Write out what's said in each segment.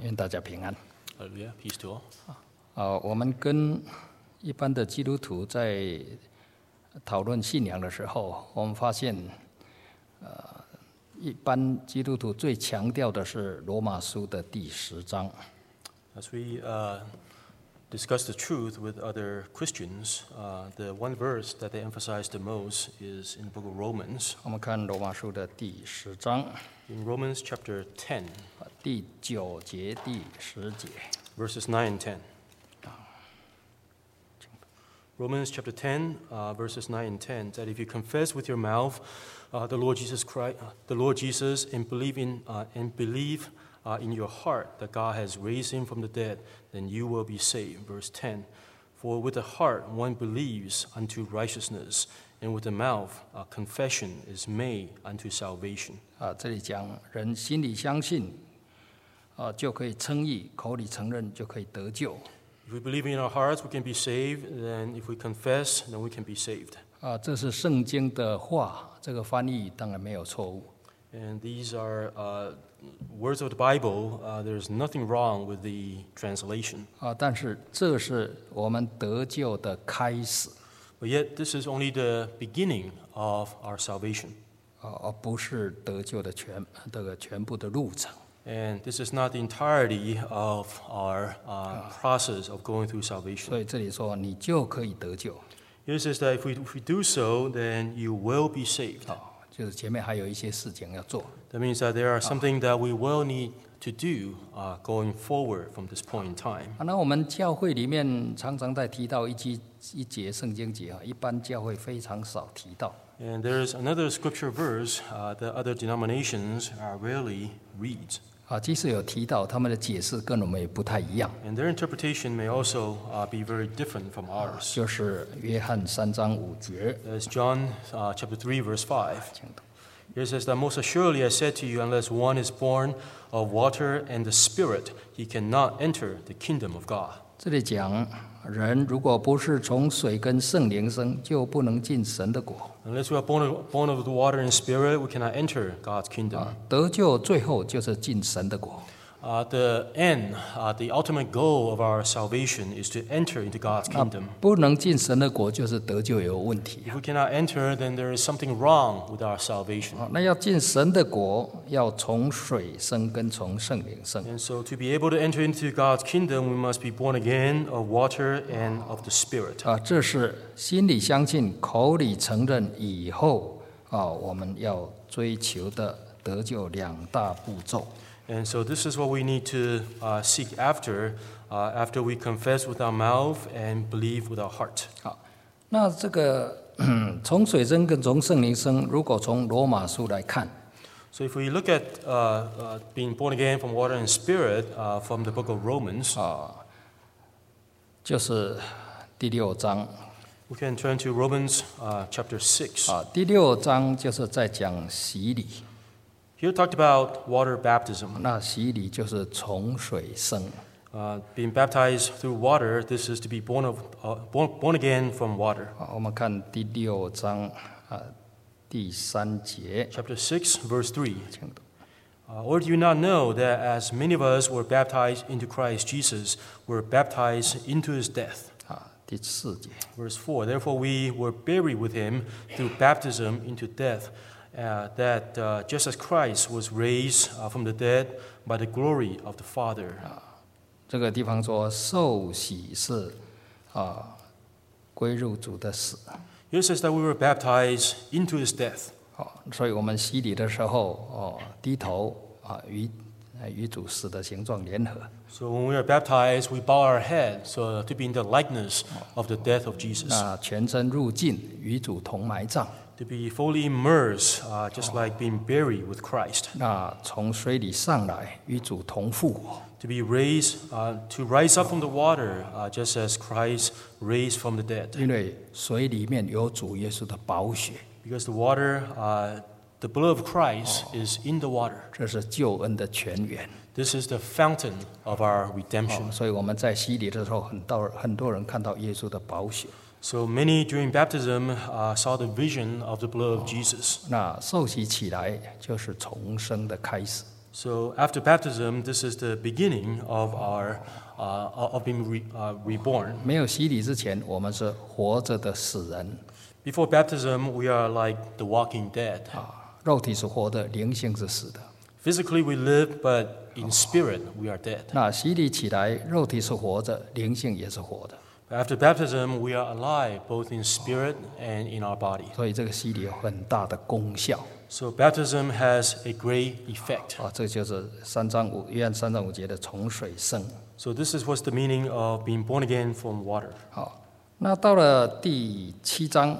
愿大家平安。 Hallelujah, peace to all. 我们跟一般的基督徒在讨论信仰的时候，我们发现，一般基督徒最强调的是罗马书的第10章。 As we discuss the truth with other Christians, the one verse that they emphasize the most is in the book of Romans. 我们看罗马书的第10章， In Romans chapter 10, 第9节、第10节。 verses 9 and 10. Romans chapter 10, verses 9 and 10, that if you confess with your mouth the Lord Jesus Christ, and believe in your heart that God has raised him from the dead, then you will be saved. Verse 10, for with the heart one believes unto righteousness, and with the mouth confession is made unto salvation. 这里讲人心里相信，就可以称义；口里承认就可以得救。 If we believe in our hearts, we can be saved. Then if we confess, then we can be saved. 这是圣经的话，这个翻译当然没有错误。 And these are words of the Bible. There's nothing wrong with the translation. 但是这是我们得救的开始， But yet, this is only the beginning of our salvation. 而不是得救的全部的路程。 And this is not the entirety of our process of going through salvation. 所以这里说你就可以得救， It says that if we do so, then you will be saved. 就是前面还有一些事情要做。 That means that there are something that we will need to do going forward from this point in time. 那我们教会里面常常在提到一节圣经节，一般教会非常少提到。 And there's another scripture verse that other denominations rarely read. 即使有提到，他们的解释跟我们也不太一样。 And their interpretation may also be very different from ours. 就是约翰3章5节， As John chapter 3, verse 5. It says that most assuredly I said to you, unless one is born of water and the Spirit, he cannot enter the kingdom of God. 这里讲人如果不是从水跟圣灵生，就不能进神的国。 Unless we are born of the water and Spirit, we cannot enter God's kingdom. 得救最后就是进神的国。 The end, the ultimate goal of our salvation is to enter into God's kingdom. 不能进神的国，就是得救有问题。 If we cannot enter, then there is something wrong with our salvation. 那要进神的国，要从水生跟从圣灵生。 And so to be able to enter into God's kingdom, we must be born again of water and of the Spirit. 这是心里相信，口里承认以后，我们要追求的得救2大步骤。 And so this is what we need to seek after we confess with our mouth and believe with our heart. 好，那这个从水生跟从圣灵生，如果从罗马书来看， So if we look at being born again from water and Spirit from the book of Romans, 就是第6章。 we can turn to Romans chapter 6. 第6章就是在讲洗礼。 Here talked about water baptism. 那洗礼就是从水生。 Being baptized through water, this is to be born again from water. 我们看第6章第3节。 Chapter 6, verse 3. Or do you not know that as many of us were baptized into Christ Jesus, were baptized into his death? 第4节。 Verse 4. Therefore we were buried with him through baptism into death, that just as Christ was raised from the dead by the glory of the Father. 这个地方说受洗是归入主的死。 Here it says that we were baptized into his death. 所以我们洗礼的时候，低头与主死的形状联合。 So when we are baptized, we bow our head so to be in the likeness of the death of Jesus. 那全身入境，与主同埋葬。 To be fully immersed, just like being buried with Christ. 那从水里上来，与主同复活。 To be raised, to rise up from the water, just as Christ raised from the dead. 因为水里面有主耶稣的宝血， Because the water, the blood of Christ is in the water. 这是救恩的泉源。 This is the fountain of our redemption. 所以我们在洗礼的时候，很多人看到耶稣的宝血。 So many during baptism saw the vision of the blood of Jesus. 那受洗起来就是重生的开始。 So after baptism, this is the beginning of our of being reborn. 没有洗礼之前，我们是活着的死人 Before baptism, we are like the walking dead. 肉体是活的，灵性是死的。 Physically we live, but in spirit we are dead. 那洗礼起来，肉体是活着，灵性也是活的。 But after baptism, we are alive both in spirit and in our body. 所以这个洗礼有很大的功效 So baptism has a great effect. 这就是约翰3章5节的从水生。 So this is what's the meaning of being born again from water. 那到了第7章，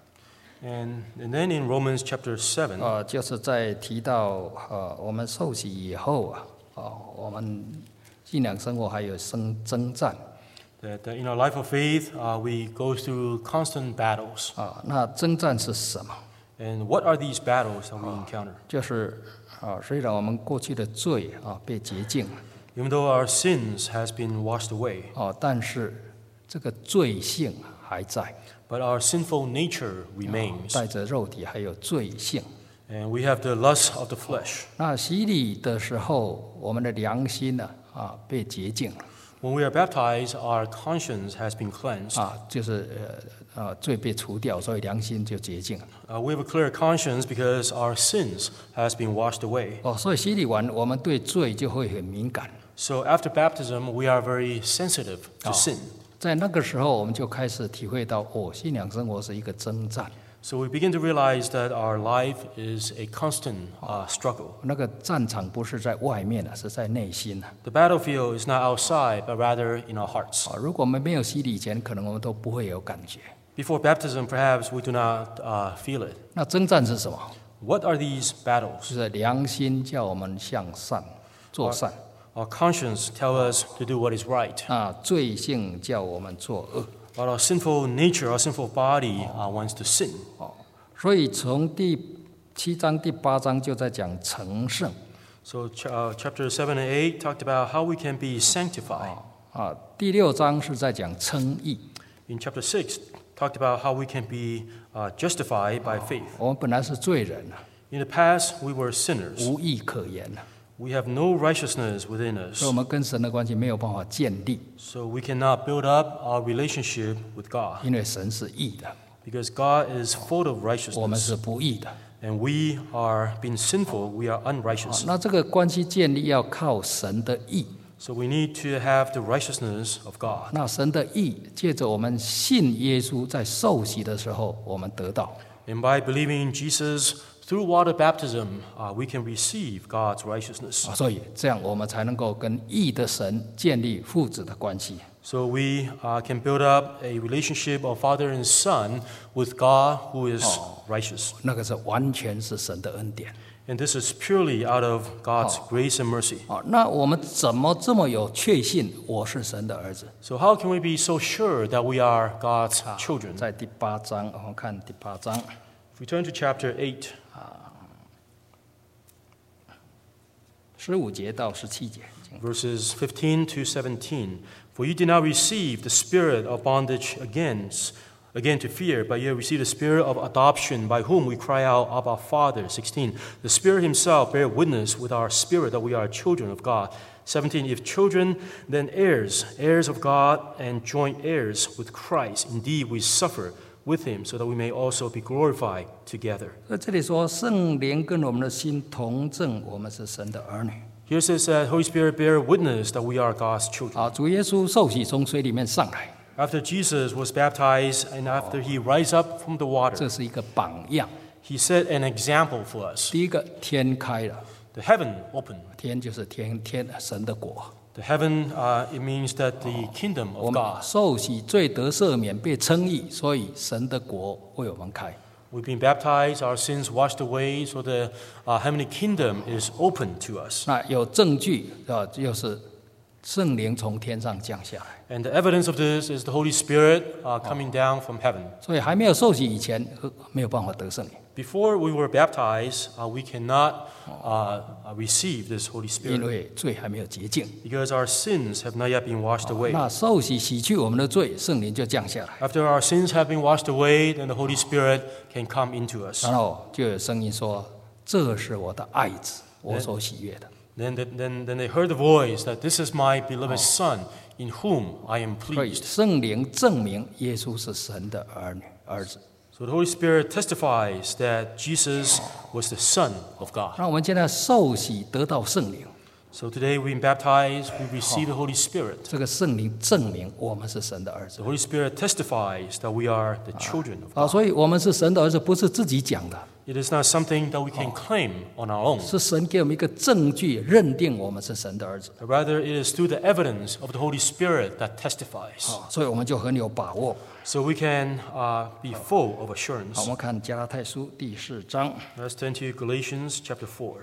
And then in Romans chapter 7, 就是在提到我们受洗以后我们信仰生活还有征战 that in our life of faith, we go through constant battles. 那征战是什么？ And what are these battles that we encounter? 就是虽然我们过去的罪被洁净 Even though our sins has been washed away, 但是这个罪性还在 but our sinful nature remains. 带着肉体还有罪性。 And we have the lust of the flesh. 那洗礼的时候，我们的良心被洁净了 When we are baptized, our conscience has been cleansed. 就是罪被除掉，所以良心就洁净了。 We have a clear conscience because our sins has been washed away. 所以洗礼完，我们对罪就会很敏感。 So after baptism, we are very sensitive to sin. 在那个时候，我们就开始体会到，信仰生活是一个征战。 So we begin to realize that our life is a constant struggle. 那个战场不是在外面是在内心 The battlefield is not outside, but rather in our hearts. 如果我们没有洗礼前，可能我们都不会有感觉。 Before baptism, perhaps we do not feel it. 那征战是什么？ What are these battles? 就是良心叫我们向善做善 Our conscience tells us to do what is right. 罪性叫我们做恶。 But our sinful nature, our sinful body wants to sin. 所以从第7章、第8章就在讲成圣。 So chapter 7 and 8 talked about how we can be sanctified. 第6章是在讲称义。 In chapter 6, talked about how we can be justified by faith. 我们本来是罪人 In the past, we were sinners. 无义可言 We have no righteousness within 所以 us. 我们跟神的关系没有办法建立， So we cannot build up our relationship with God. 因为神是义的， Because God is full of 我们 righteousness. 是不义的。 And we are being sinful, we are unrighteous. 那这个关系建立要靠神的义。 So we need to have the righteousness of God. 那神的义借着我们信耶稣，在受洗的时候，我们得到。 And by believing in Jesus through water baptism, we can receive God's righteousness. 所以这样我们才能够跟义的神建立父子的关系。 So we can build up a relationship of father and son with God who is righteous. 那个是完全是神的恩典。 And this is purely out of God's grace and mercy. 那我们怎么这么有确信我是神的儿子？ So how can we be so sure that we are God's children? 在第8章，我们看第8章 If we turn to chapter 8, 15节到17节。 verses 15 to 17. For you did not receive the spirit of bondage again to fear, but you have received the spirit of adoption, by whom we cry out, Abba, Father. 16. The Spirit himself bear witness with our spirit that we are children of God. 17. If children, then heirs, heirs of God, and joint heirs with Christ. Indeed, we suffer with him, so that we may also be glorified together. 所以这里说，圣灵跟我们的心同证，我们是神的儿女。 Here it says that Holy Spirit bear witness that we are God's children. 主耶稣受洗从水里面上来， After Jesus was baptized and after he rise up from the water, 这是一个榜样。 he set an example for us. 第一个，天开了， The heaven opened. 天就是天神的国。 The heaven, it means that the kingdom 我 of 们 God. 受洗罪得赦免，被称义，所以神的国为我们开。 We've been baptized, our sins washed away, so the heavenly kingdom is open to us. 那有证据就是圣灵从天上降下来。 And the evidence of this is the Holy Spirit coming down from heaven. 所以还没有受洗以前，没有办法得圣灵， Before we were baptized, we cannot receive this Holy 因 Spirit 为罪还没有洁净。 because our sins have not yet been washed away. 那受洗洗去我们的罪，圣灵就降下来， After our sins have been washed away, then the Holy Spirit can come into us. 然后就有声音说：“这是我的爱子，我所喜悦的。 Then they heard the voice that this is my beloved Son, in whom I am 所以 pleased. 圣灵证明耶稣是神的儿子。 So the Holy Spirit testifies that Jesus was the Son of God. 那我们现在受洗得到圣灵， So today we've been baptized, we receive the Holy Spirit. 这个圣灵证明我们是神的儿子 The Holy Spirit testifies that we are the children of God. 所以我们是神的儿子，不是自己讲的， It is not something that we can claim on our own. 是神给我们一个证据，认定我们是神的儿子 But rather, it is through the evidence of the Holy Spirit that testifies. 所以我们就很有把握。 So we can be full of 好， assurance. 我们看加拉太书第4章， Let's turn to Galatians chapter 4.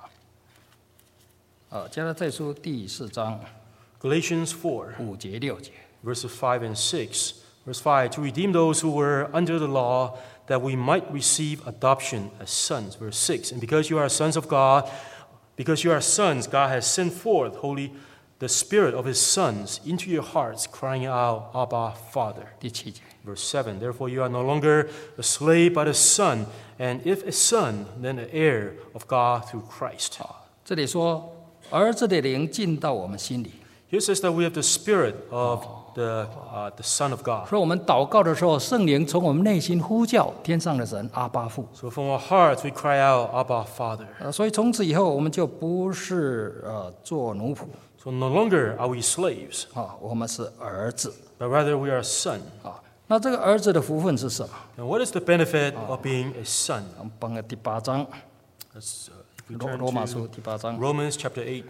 加拉太书第4章 Galatians 4, 5节6节。 verses 5 and 6. Verse 5, to redeem those who were under the law, that we might receive adoption as sons. Verse 6, and because you are sons of God, because you are sons, God has sent forth the Spirit of His sons into your hearts, crying out, Abba, Father. 第7节， Verse 7, therefore you are no longer a slave but a son, and if a son, then an heir of God through Christ. 这里说儿子的灵进到我们心里， Here says that we have the Spirit of the Son of God. 所以我们祷告的时候，圣灵从我们内心呼叫天上的神阿爸父。 So from our hearts we cry out, Abba, Father. 所以从此以后，我们就不是做奴仆 So no longer are we slaves, 我们是儿子 but rather we are a son. 那这个儿子的福分是什么？ And what is the benefit of being a son? 我们翻个第8章， Let's, if we turn 罗马书 to 第8章 Romans chapter 8.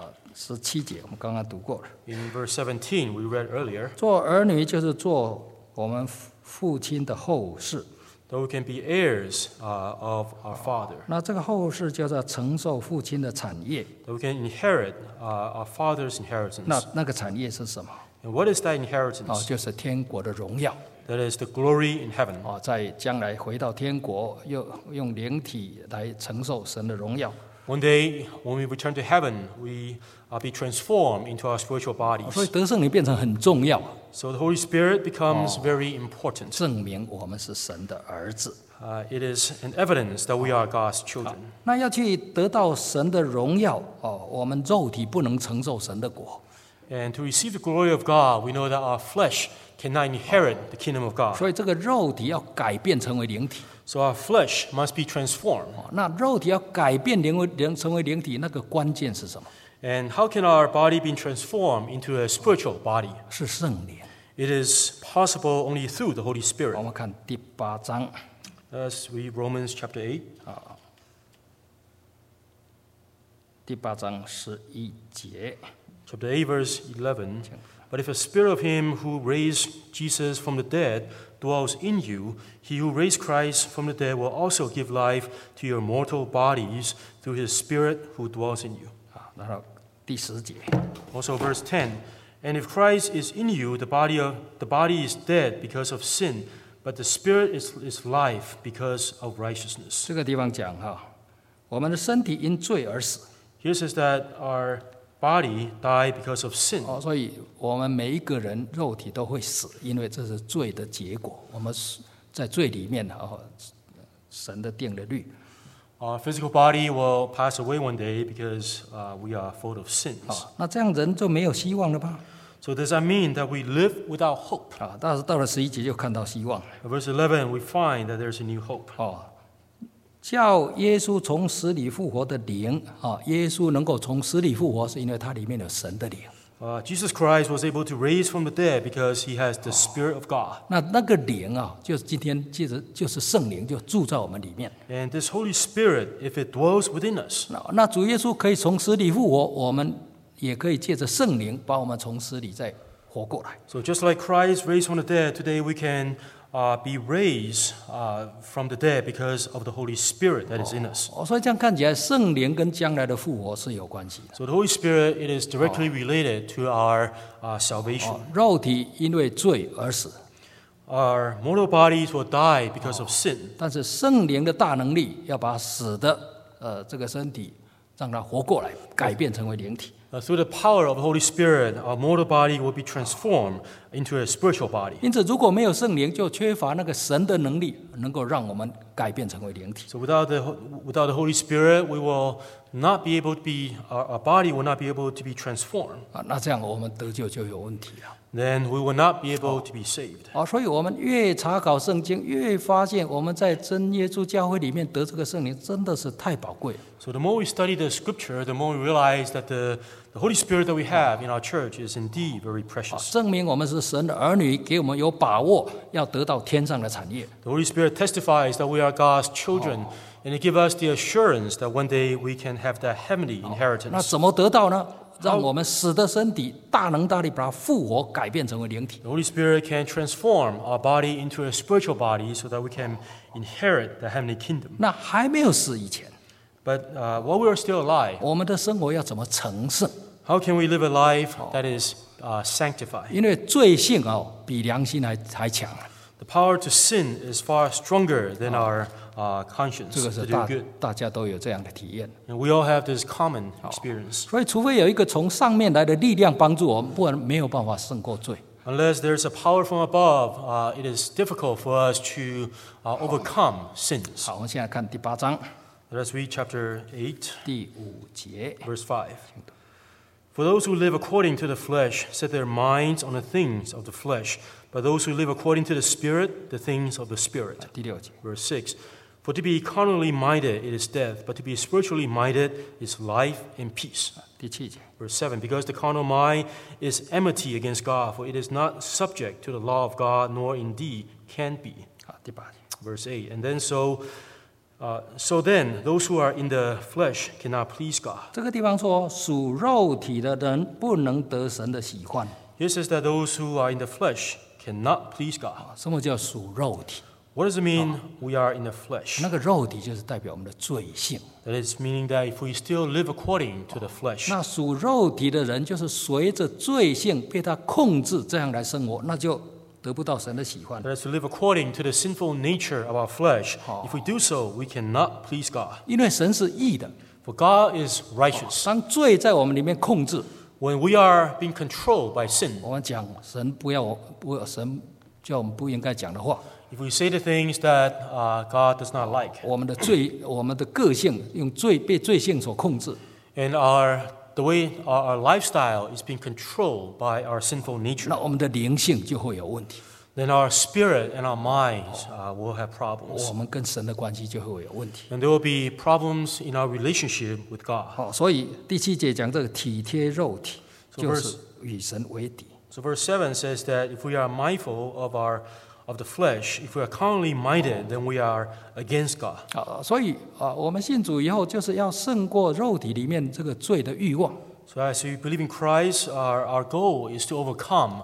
17节，我们刚刚读过了。 In verse 17, we read earlier, 做儿女就是做我们父亲的后事， that we can be heirs of our Father, 那这个后事叫做承受父亲的产业。 that we can inherit our Father's inheritance. 那个产业是什么？ And what is that inheritance? 就是天国的荣耀。 That is the glory in heaven. 在将来回到天国，又用灵体来承受神的荣耀。 One day, when we return to heaven, we be transformed into our spiritual 所以 bodies. 得圣灵变成很重要， So the Holy Spirit becomes very important. 证明我们是神的儿子。 It is an evidence that we are God's children. 那要去得到神的荣耀，我们肉体不能承受神的国， And to receive the glory of God, we know that our flesh cannot inherit the kingdom of God. 所以这个肉体要改变成为灵体。 So our flesh must be transformed. 那肉体要改变成为灵体，那个关键是什么？ And how can our body be transformed into a spiritual body? 是圣灵。 It is possible only through the Holy 我 Spirit. 们看第8章， Let's read Romans chapter 8. 第8章11节。 Chapter 8, verse 11. But if the spirit of him who raised Jesus from the dead dwells in you, he who raised Christ from the dead will also give life to your mortal bodies through his spirit who dwells in you. 然后第10节， Also verse 10. And if Christ is in you, the body is dead because of sin, but the spirit is life because of righteousness. 这个地方讲我们的身体因罪而死， Here says that our body died because of sin. 所以我们每一个人肉体都会死，因为这是罪的结果。我们在罪里面神的定的律。 Our physical body will pass away one day because we are full of sins. 那这样人就没有希望了吧？ So does that mean that we live without hope? 但是到了11节就看到希望。 In verse 11, we find that there's a new hope. 叫耶稣从死里复活的灵耶稣能够从死里复活，是因为他里面有神的灵。 Jesus Christ was able to raise from the dead because he has the Spirit of God. 那个灵就是今天接着就是圣灵，就住在我们里面。 And this Holy Spirit, if it dwells within us, 那主耶稣可以从死里复活，我们也可以借着圣灵把我们从死里再活过来。 so just like Christ raised from the dead, today we can be raised from the dead because of the Holy Spirit that is in us. 所以这样看起来，圣灵跟将来的复活是有关系的。 So the Holy Spirit, it is directly related to our salvation. 肉体因为罪而死， Our mortal bodies will die because of sin. 但是圣灵的大能力要把死的这个身体让它活过来，改变成为灵体。 Through the power of the Holy Spirit, our mortal body will be transformed into a spiritual body. 因此，如果没有圣灵，就缺乏那个神的能力，能够让我们改变成为灵体。 So without the Holy Spirit, we will not be able to be, our body will not be able to be transformed. 那这样我们得救就有问题了。 Then we will not be able to be saved. 所以我们越查考圣经，越发现我们在真耶稣教会里面得这个圣灵真的是太宝贵了。 So the more we study the Scripture, the more we realize that the Holy Spirit that we have in our church is indeed very precious. 证明我们是神的儿女，给我们有把握要得到天上的产业。 The Holy Spirit testifies that we are God's children, and it gives us the assurance that one day we can have that heavenly 那 inheritance. 怎么得到呢？让我们死的身体大能大力把它复活，改变成为灵体。 The Holy Spirit can transform our body into a spiritual body so that we can inherit the heavenly kingdom. 那还没有死以前， But while we are still alive, 我们的生活要怎么成圣？ how can we live a life that is sanctified? 因为罪性比良心还强。 The power to sin is far stronger than our 这 conscience 个 to 是 do good. 大家都有这样的体验。 And we all have this common experience. 所以，除非有一个从上面来的力量帮助我们，不然没有办法胜过罪。 Unless there's a power from above, it is difficult for us to overcome sins. 好，我们现在看第8章 Let's read chapter 8, 第5节。 verse 5. For those who live according to the flesh set their minds on the things of the flesh, but those who live according to the Spirit, the things of the Spirit. 第6节。 Verse 6. For to be carnally minded, it is death, but to be spiritually minded is life and peace. 第7节。 Verse 7. Because the carnal mind is enmity against God, for it is not subject to the law of God, nor indeed can be. 好，第8节。 Verse 8. And then so then, those who are in the flesh cannot please God. 这个地方说，属肉体的人不能得神的喜欢。 Here says that those who are in the flesh cannot please God. 什么叫属肉体？ What does it mean we are in the flesh? 那个肉体就是代表我们的罪性。 That is meaning that if we still live according to the flesh, 那属肉体的人，就是随着罪性被他控制，这样来生活，那就得不到神的喜欢。 that is to live according to the sinful nature of our flesh. If we do so, we cannot please God. 因为神是义的， For God is righteous. 当罪在我们里面控制， When we are being controlled by sin, 我们讲神神叫我们不应该讲的话， if we say the things that God does not like, 我们的个性被罪性所控制， and the way our lifestyle is being controlled by our sinful nature, 那我们的灵性就会有问题， then our spirit and our minds will have problems. 我们跟神的关系就会有问题。 And there will be problems in our relationship with God. 所以第7节讲这个体贴肉体， So 就是与神为敌。 So verse 7 says that if we are mindful of the flesh, if we are carnally minded, then we are against God. 所以我们信主以后，就是要胜过肉体里面这个罪的欲望。 So as we believe in Christ, our goal is to overcome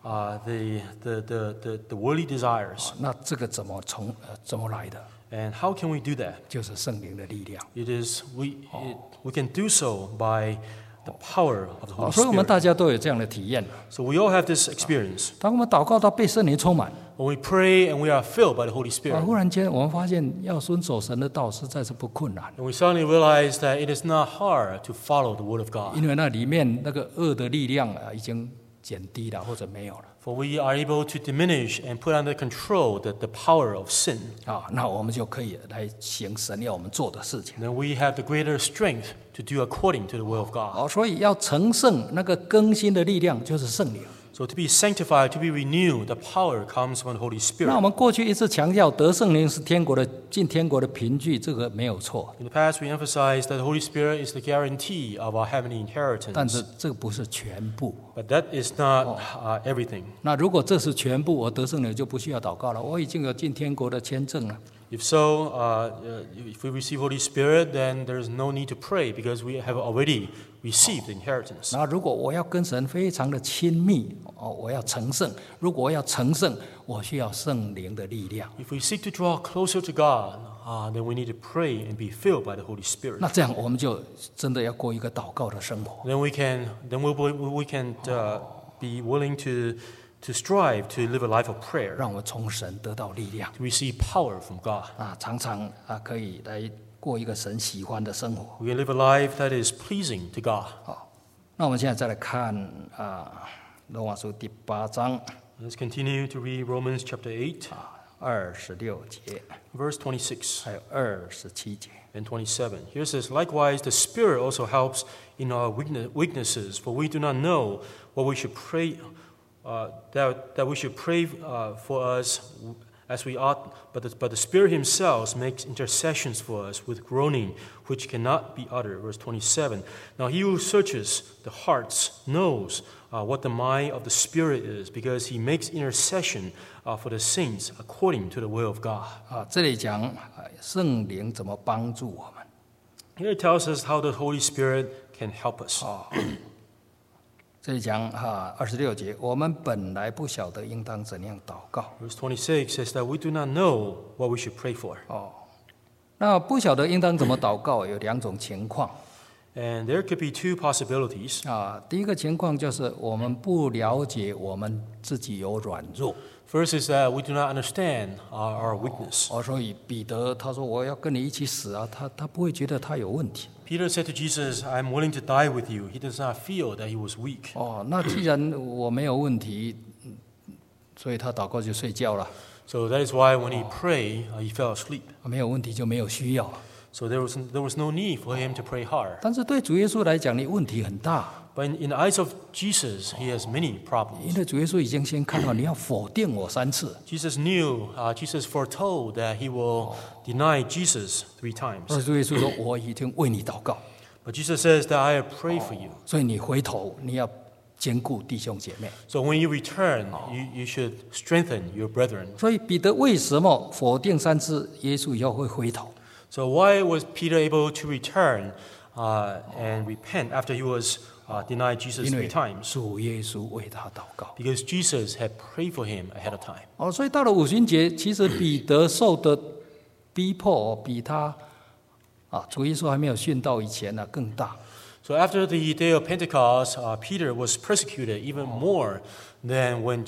the worldly desires. 那这个怎么来的？ And how can we do that? 就是圣灵的力量。 It is we can do so by the power of the Holy 所以我们 Spirit. 大家都有这样的体验。 So we all have this experience. 当我们祷告到被圣灵充满， When we pray and we are filled by the Holy Spirit, 忽然间我们发现要遵守神的道实在是不困难， and we suddenly realize that it is not hard to follow the Word of God. 因为那里面那个恶的力量已经减低了或者没有了。 For we are able to diminish and put under control the power of sin. 那我们就可以来行神要我们做的事情。 Then we have the greater strength to do according to the will of God. 所以要成圣，那个更新的力量就是圣灵。 So to be sanctified, to be renewed, the power comes from the Holy 那我 Spirit. 们过去一直强调得圣灵是进天国的凭据，这个没有错。 In the past, we emphasized that the Holy Spirit is the guarantee of our heavenly 但是 inheritance. 这个不是全部。 But that is not everything. 那如果这是全部，我得圣灵就不需要祷告了，我已经有进天国的签证了。 If so, if we receive Holy Spirit, then there is no need to pray because we have already received the inheritance. 那如果我要跟神非常的亲密，我要成圣。如果我要成圣，我需要圣灵的力量。 If we seek to draw closer to God, then we need to pray and be filled by the Holy Spirit. 那这样我们就真的要过一个祷告的生活。 Then we can be willing to strive to live a life of prayer, 让我从神得到力量 to receive power from God. 常常可以来过一个神喜欢的生活。 We can live a life that is pleasing to God. 那我们现在再来看罗马书第8章。 Let's continue to read Romans chapter 8. 26节， Verse 26 还有27节。 and 27. Here it says, Likewise, the Spirit also helps in our weaknesses, for we do not know what we should pray, that we should pray for us as we ought, but the Spirit Himself makes intercessions for us with groaning which cannot be uttered. Verse 27. Now He who searches the hearts knows what the mind of the Spirit is, because He makes intercession for the saints according to the will of God. 这里讲圣灵怎么帮助我们。 Here it tells us how the Holy Spirit can help us. 这里讲26节，我们本来不晓得应当怎样祷告。 Verse 26 says that we do not know what we should pray for. 那不晓得应当怎么祷告，有2种情况。 And there could be two possibilities. 第一个情况就是我们不了解我们自己有软弱。 First is that we do not understand our weakness. 所以彼得他说我要跟你一起死啊，他不会觉得他有问题。 Peter said to Jesus, I'm willing to die with you. He does not feel that he was weak. 那既然我没有问题，所以他祷告就睡觉了。 So that is why when he prayed, he fell asleep. 没有问题就没有需要。 So there was no need for him to pray hard. 但是对主耶稣来讲，你问题很大， But in the eyes of Jesus, he has many 因 problems. 为主耶稣已经先看到你要否定我3次， Jesus knew, Jesus foretold that he will deny Jesus 3 times. 所以主耶稣说我已经为你祷告， But Jesus says that I have prayed for you. 所以你回头你要兼顾弟兄姐妹。 So when you return, you should strengthen your brethren. 所以彼得为什么否定3次耶稣以后会回头？ So why was Peter able to return and repent after he was denied Jesus 因 3 为 times? 主耶稣为他祷告。 Because Jesus had prayed for him ahead of time. 所以到了五旬节，其实彼得受的逼迫比他主耶稣还没有殉道以前更大。 So after the day of Pentecost, Peter was persecuted even more than when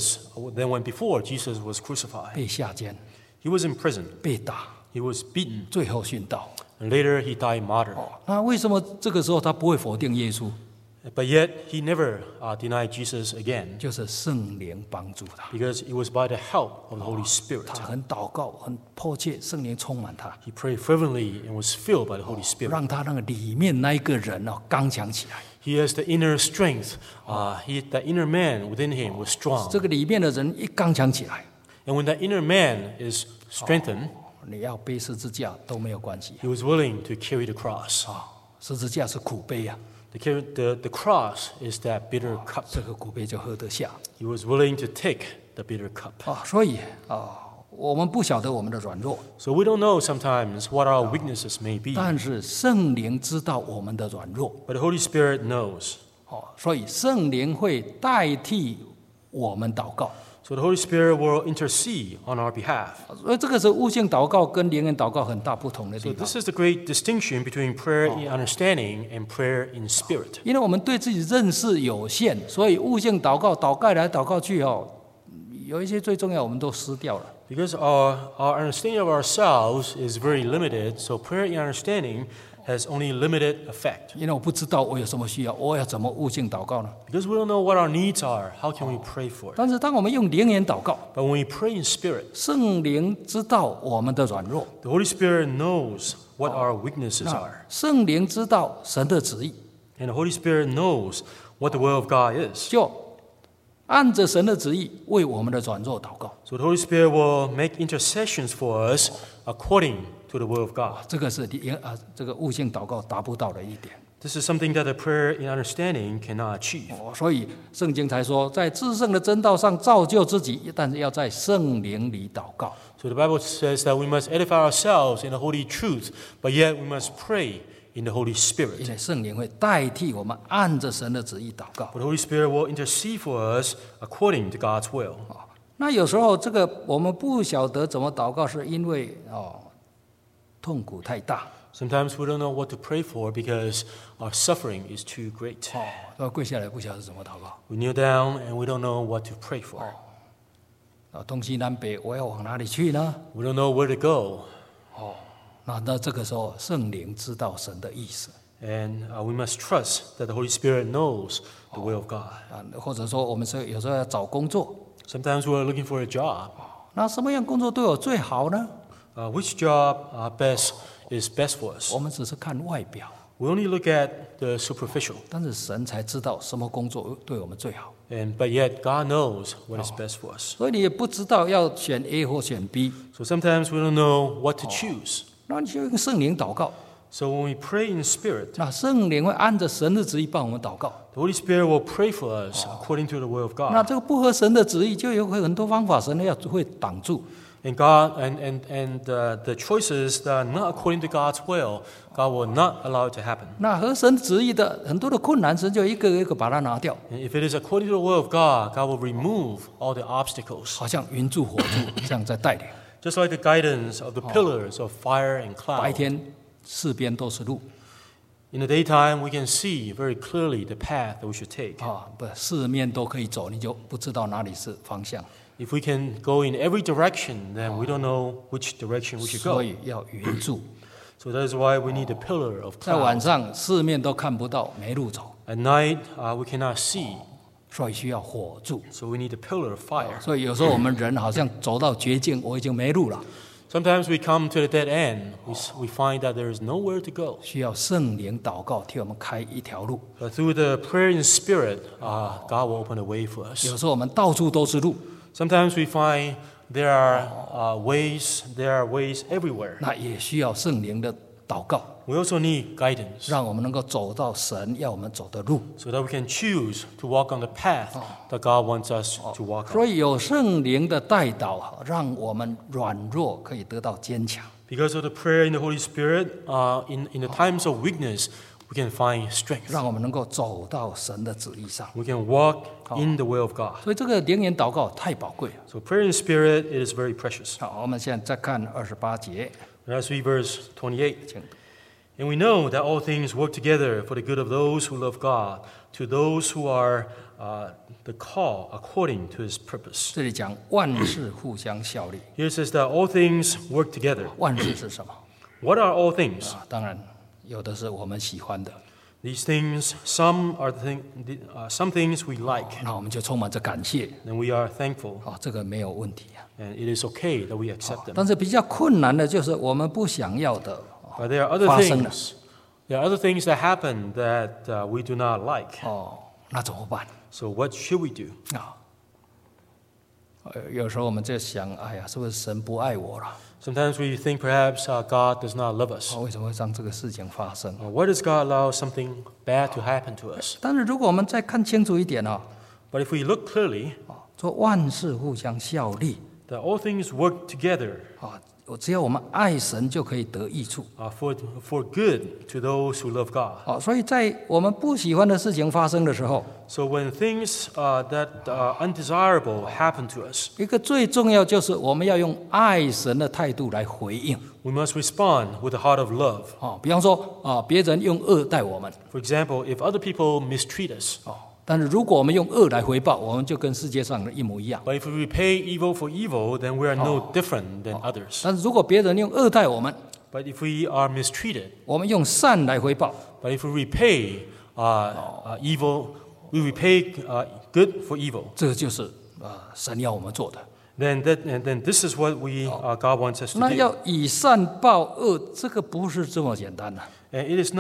before Jesus was crucified. 被下监， He was in prison. 被打， He was beaten. 最后殉道。 And later he died martyred. 那为什么这个时候他不会否定耶稣？ But yet he never denied Jesus again, 就是圣灵帮助他， because it was by the help of the Holy Spirit. 他很祷告，很迫切，圣灵充满他， He prayed fervently and was filled by the Holy Spirit. 让他那个里面那一个人刚强起来。 He has the inner strength. The inner man within him was strong. 这个里面的人一刚强起来， And when that inner man is strengthened, 你要背十字架都没有关系。 he was willing to carry the cross. 十字架是苦杯啊， The cross is that bitter cup. 这个苦杯就喝得下 He was willing to take the bitter cup. 所以我们不晓得我们的软弱， So we don't know sometimes what our weaknesses may be, 但是圣灵知道我们的软弱， but the Holy Spirit knows. 所以圣灵会代替我们祷告。 So the Holy Spirit will intercede on our behalf. 所以这个是悟性祷告跟灵言祷告很大不同的 So 地方。 this is the great distinction between prayer in understanding and prayer in spirit. 因为我们对自己认识有限，所以悟性祷告祷告来祷告去有一些最重要我们都失掉了。 Because our understanding of ourselves is very limited, so prayer in understanding has only limited effect. 因为我不知道我有什么需要，我要怎么悟性祷告呢？ Because we don't know what our needs are, how can we pray for it? 但是当我们用灵言祷告， But when we pray in spirit, 圣灵知道我们的软弱， the Holy Spirit knows what our weaknesses are. 圣灵知道神的旨意， And the Holy Spirit knows what the will of God is. 就按着神的旨意为我们的软弱祷告。 So the Holy Spirit will make intercessions for us according to the will of God. 这个是这个悟性祷告达不到的一点。 This is something that the prayer in understanding cannot achieve. 所以圣经才说，在至圣的真道上造就自己，但是要在圣灵里祷告。 So the Bible says that we must edify ourselves in the holy truth, but yet we must pray in the Holy 因 Spirit. 为圣灵会代替我们按着神的旨意祷告。 But the Holy Spirit will intercede for us according to God's will. 那有时候这个我们不晓得怎么祷告，是因为痛苦太大。 Sometimes we don't know what to pray for because our suffering is too great. 跪下来不晓得怎么祷告。 We kneel down and we don't know what to pray for. 东西南北我要往哪里去呢？ We don't know where to go. 那这个时候圣灵知道神的意思。 And we must trust that the Holy Spirit knows the will of God. 或者说我们有时候要找工作， Sometimes we're looking for a job. 那什么样工作对我最好呢？ Which job is best for us? 我们只是看外表， We only look at the superficial, 但是神才知道什么工作对我们最好。 but yet God knows what is best for us. 所以你也不知道要选 A 或选 B， So sometimes we don't know what to choose. 那你就用圣灵祷告， So when we pray in spirit, 那圣灵会按着神的旨意帮我们祷告。 the Holy Spirit will pray for us according to the will of 那 God. 这个不合神的旨意，就有很多方法，神会挡住。 And God and the choices that are not according to God's will, God will not allow it to happen. 那合神旨意的很多的困难，神就一个一个把它拿掉， And if it is according to the will of God, God will remove all the obstacles. 好像云柱火柱这样在带领。 Just like the guidance of the pillars of fire and 白 cloud. 天四边都是路 In the daytime, we can see very clearly the path that we should take. 不，四面都可以走，你就不知道哪里是方向。 If we can go in every direction, then we don't know which direction we should 所 go. 以要云柱， So that is why we need the pillar of 在晚 cloud. 上四面都看不到，没路走， At night, we cannot see, 所以需要火柱。 so we need the pillar of fire. 所以有时候我们人好像走到绝境，我已经没路了， Sometimes we come to the dead end. We find that there is nowhere to go. 需要圣灵祷告替我们开一条路。 But through the prayer in spirit, God will open a way for us. 有时候我们到处都是路， Sometimes we find there are ways everywhere. 那也需要圣灵的祷告， We also need guidance 让我们能够走到神要我们走的路。 so that we can choose to walk on the path that God wants us to walk 所 on. 以有圣灵的带导，让我们软弱可以得到坚强。 Because of the prayer in the Holy Spirit, in the times of weakness, we can find strength. 让我们能够走到神的旨意上。 We can walk in the will of God. 所以这个灵言祷告太宝贵了。 So prayer in spirit, it is very precious. 好，我们现在再看28节， And let's read verse 28. 请 And we know that all things work together for the good of those who love God, to those who are the call according to His purpose. 这里讲万事互相效力， Here it says that all things work together. 万事是什么？ What are all things? 当然有的是我们喜欢的， These things, some some things we like, 那我们就充满着感谢， and we are thankful, 这个没有问题啊。 and it is okay that we accept them. 但是比较困难的就是我们不想要的 But there are other 发生了 things. There are other things that happen that we do not like. 那怎么办 So what should we do? 啊？有时候我们就想，哎呀，是不是神不爱我了？ Sometimes we think perhaps God does not love us. 为什么会让这个事情发生？ Why does God allow something bad to happen to us? 但是如果我们再看清楚一点啊， But if we look clearly, 说万事互相效力 that all things work together 啊，只要我们爱神就可以得益处 for good to those who love God. 啊。所以在我们不喜欢的事情发生的时候， So when things that are undesirable happen to us, 一个最重要就是我们要用爱神的态度来回应 we must respond with a heart of love. 啊。比方说啊，别人用恶待我们 For example, if other people mistreat us, 但是如果我们用恶来回报，我们就跟世界上的一模一样。 but if we repay evil for evil, then we are no different than others. 但是如果别人用恶待我们， But if we are mistreated, 我们用善来回报， but if we repay evil, we repay good for evil, 这个就是神要我们做的。 then this is what God wants us to 那 do. 要以善报恶，这个不是这么简单的。 And it is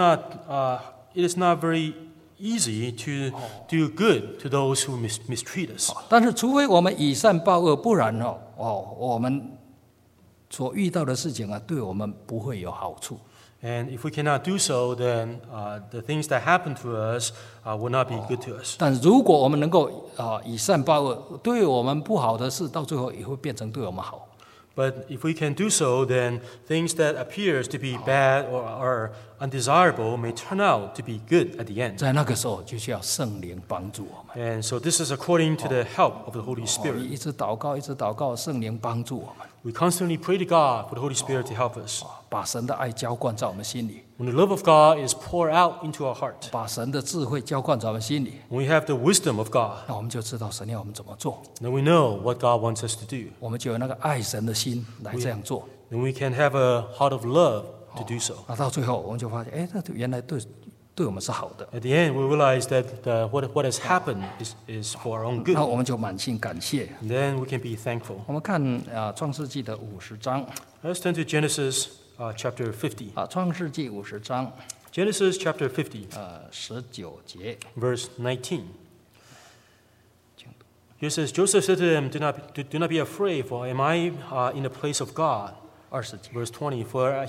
not very easy to do good to those who mistreat us. 但是除非我们以善报恶，不然我们所遇到的事情啊，对我们不会有好处。 And if we cannot do so, then the things that happen to us will not be good to us. 但如果我们能够以善报恶，对我们不好的事，到最后也会变成对我们好。 But if we can do so, then things that appears to be bad or are undesirable may turn out to be good at the end. 在那个时候，就需要圣灵帮助我们。 And so this is according to the help of the Holy Spirit. 一直祷告，一直祷告，圣灵帮助我们， We constantly pray to God for the Holy Spirit to help us. 把神的爱浇灌在我们心里， When the love of God is poured out into our heart, 把神的智慧浇灌在我们心里， when we have the wisdom of God, 那我们就知道神要我们怎么做， then we know what God wants us to do. 我们就有那个爱神的心来这样做。 Then we can have a heart of love to do so. 那到最后，我们就发现，哎，这原来对对我们是好的。 At the end, we realize that what has happened is for our own good. 那我们就满心感谢。 And then we can be thankful. 我们看创世纪的50章 Let's turn to Genesis chapter 50. 创世纪50章 Genesis chapter 50, 19节， verse 19. Here says, Joseph said to them, do not be afraid, for am I in the place of God? 20节， Verse 20,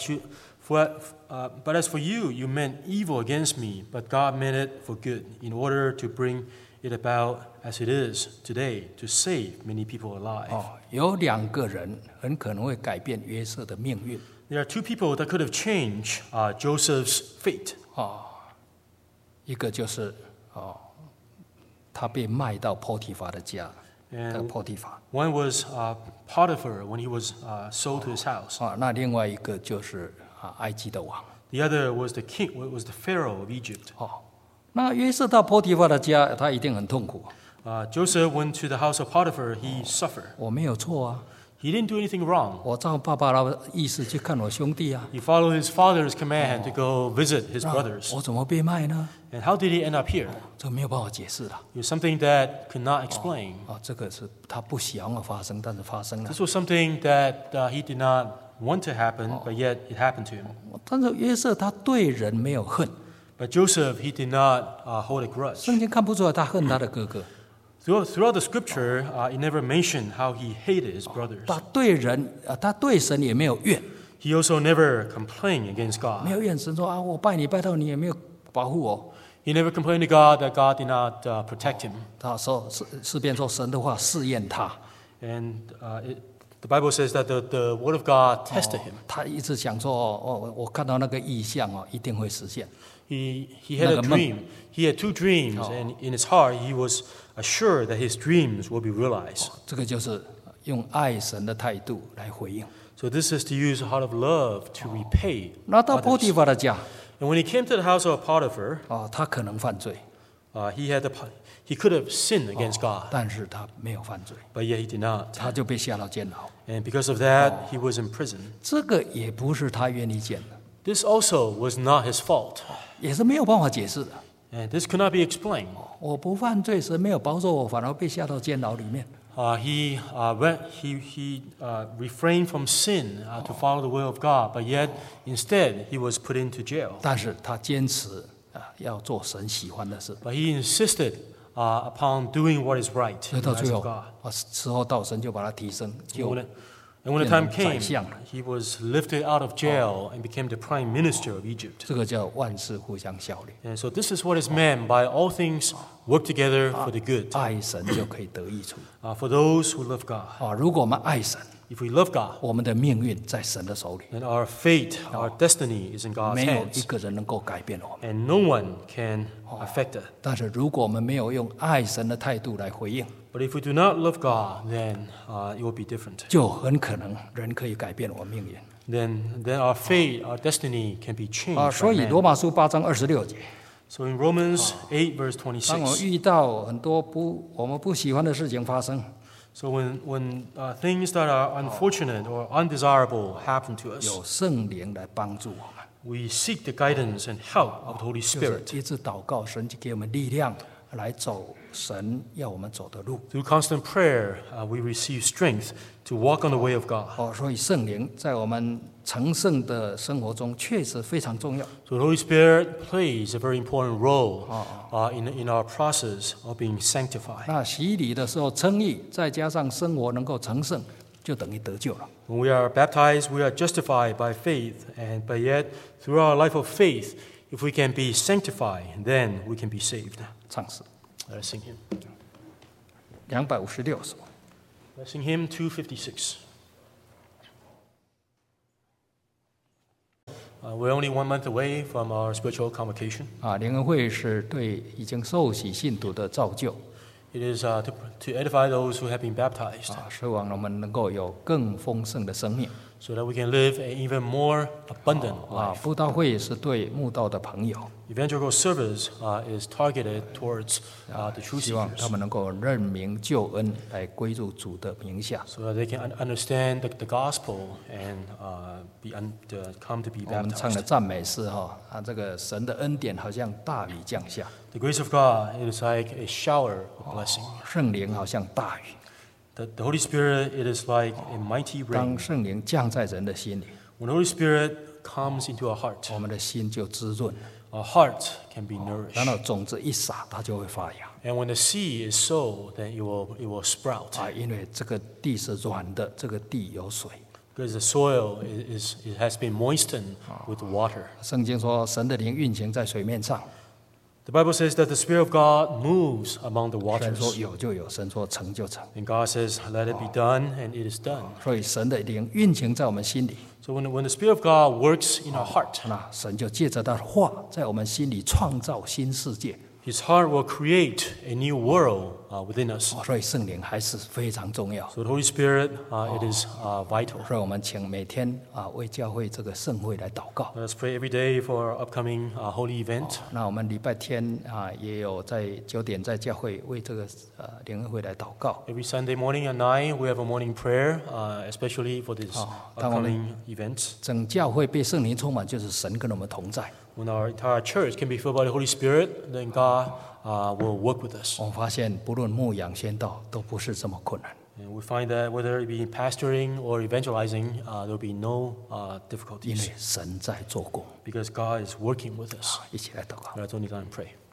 but as for you, you meant evil against me, but God meant it for good, in order to bring it about as it is today, to save many people alive. 有2个人很可能会改变约瑟的命运。 There are two people that could have changed Joseph's fate. 一个就是他被卖到波提乏的家的波提乏 One was Potiphar when he was sold to his house. 那另外一个就是埃及的王。 The other was the king, was the Pharaoh of Egypt. 那约瑟到波提乏的家，他一定很痛苦。 Joseph went to the house of Potiphar. He suffered. 我没有错啊， He didn't do anything wrong. 我照爸爸的意思去看我兄弟啊， He followed his father's command to go visit his 那 brothers. 我怎么被卖呢？ And how did he end up here? 这没有办法解释了。 It was something that could not explain. 这个是他不想要发生，但是发生了。 This was something that he did not want to happen, but yet it happened to him. 但是约瑟他对人没有恨， But Joseph, he did not hold a grudge. 圣经看不出来他恨他的哥哥。 Throughout the scripture, it never mentioned how he hated his brothers. 他对人他对神也没有怨， He also never complained against 没 God. 有怨神说我拜你拜到你也没有保护我。 He never complained to God that God did not protect him. 他说诗篇说神的话试验他， And the Bible says that the word of God tested him. 他一直想说我看到那个意象一定会实现。 He had a dream. He had two dreams, and in his heart, he was assured that his dreams will be realized. 这个就是用爱神的态度来回应。 So this is to use a heart of love to repay 那到波提 others. 乏的家 And when he came to the house of Potiphar, 他可能犯罪， he could have sinned against God, 但是他没有犯罪， but yet he did not. 他就被下到监牢。 And because of that, he was in prison. 这个也不是他愿意见的， This also was not his fault, 也是没有办法解释的。 and this could not be explained. 我不犯罪，神没有保守我，反而被下到监牢里面。 He refrained from sin to follow the will of God, but yet instead he was put into jail. 但是他坚持要做神喜欢的事， But he insisted upon doing what is right 所以 in the 到 eyes 最 of 后 God. 时候到，神就把他提升，就 And when the time 变成 came, 宰相了。 he was lifted out of jail and became the prime minister of Egypt. 这个叫万事互相效力， And so this is what is meant by all things work together for the good, 爱神就可以得益处。 for those who love God. 如果我们爱神， If we love God, 我们的命运在神的手里， then our fate, our destiny is in God's 没有一 hands, 个人能够改变我们。 and no one can affect it. 但是如果我们没有用爱神的态度来回应， But if we do not love God, then it will be different. 就很可能人可以改变我命运。 Then our fate, our destiny can be changed. 所 by 以 man. 罗马书8章26节， So in Romans 8, verse 当我们 26, 遇到很多我们不喜欢的事情发生， so when things that are unfortunate or undesirable happen to us, 有圣灵来帮助我们， we seek the guidance and help of the Holy 就是 Spirit. 一直祷告，神就给我们力量来走神要我们走的路。 Through constant prayer, we receive strength to walk on the way of God. 所以圣灵在我们成圣的生活中确实非常重要。 So the Holy Spirit plays a very important role in our process of being sanctified. 那洗礼的时候称义，再加上生活能够成圣，就等于得救了。 When we are baptized, we are justified by faith, but yet through our life of faith, if we can be sanctified, then we can be saved. 唱诗 Let us sing hymn. 256首。 Let's sing hymn 256. We're only 1 month away from our spiritual convocation. 联合会是对已经受洗信徒的造就， It is to edify those who have been baptized, 希望我们能够有更丰盛的生命。 so that we can live an even more abundant 啊， life. 布道会也是对慕道的朋友， Evangelical service is targeted towards the truth 希望他 seekers, 们能够认明救恩，来归入主的名下。 so that they can understand the gospel and come to be 我们唱的 baptized. 赞美诗哈，啊，这个神的恩典好像大雨降下， The grace of God is like a shower of blessing. 圣灵好像大雨。 The Holy Spirit, it is like a mighty 当 rain. 圣灵降在人的心里， When the Holy Spirit comes into our heart, 我们的心就滋润， our heart can be 然 nourished. 后种子一撒，它就会发芽。 And when the seed is sowed, then it will sprout. 啊，因为这个地是软的，这个地有水。 Because the soil it has been moistened with water. 圣经说，神的灵运行在水面上， The Bible says that the Spirit of God moves among the 神说 waters. 有就有，神说成就成。 And God says, let it be done, and it is done. 所以神的灵运行在我们心里， So when the Spirit of God works in our heart, 那神就借着他的话，在我们心里创造新世界。 His heart will create a new world within us. 所以圣灵还是非常重要。 So the Holy Spirit, it is vital. 所以我们请每天为教会这个盛会来祷告。 Let us pray every day for our upcoming holy event. 那我们礼拜天也有在9点在教会为这个联合会来祷告。 Every Sunday morning at 9, we have a morning prayer, especially for this 当我们 upcoming event. 整教会被圣灵充满，就是神跟我们同在。 When our entire church can be filled by the Holy Spirit, then God will work with us. 我们发现，不论牧养宣道，都不是这么困难。 And we find that whether it be pastoring or evangelizing, there will be no 因 difficulties 为神在做工。 because God is working with us. 一起来祷告。 Let's only down and pray.